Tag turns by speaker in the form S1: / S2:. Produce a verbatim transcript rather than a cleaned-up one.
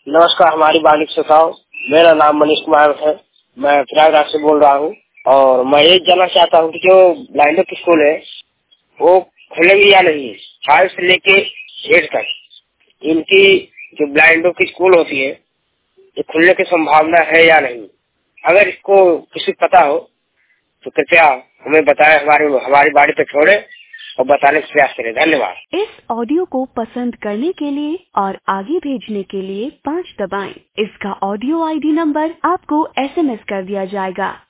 S1: नमस्कार, हमारी बालिक श्रोताओं, मेरा नाम मनीष कुमार है। मैं प्रयागराज से बोल रहा हूँ और मैं ये जानना चाहता हूँ कि जो ब्लाइंडों की स्कूल है वो खुलेगी या नहीं, फाइव से लेके एट तक। इनकी जो ब्लाइंडों की स्कूल होती है ये खुलने की संभावना है या नहीं। अगर इसको किसी पता हो तो कृपया हमें बताएं, हमारे हमारी बाड़ी पे छोड़े और बताने का प्रयास करें। धन्यवाद।
S2: इस ऑडियो को पसंद करने के लिए और आगे भेजने के लिए पाँच दबाएं। इसका ऑडियो आईडी नंबर आपको एसएमएस कर दिया जाएगा।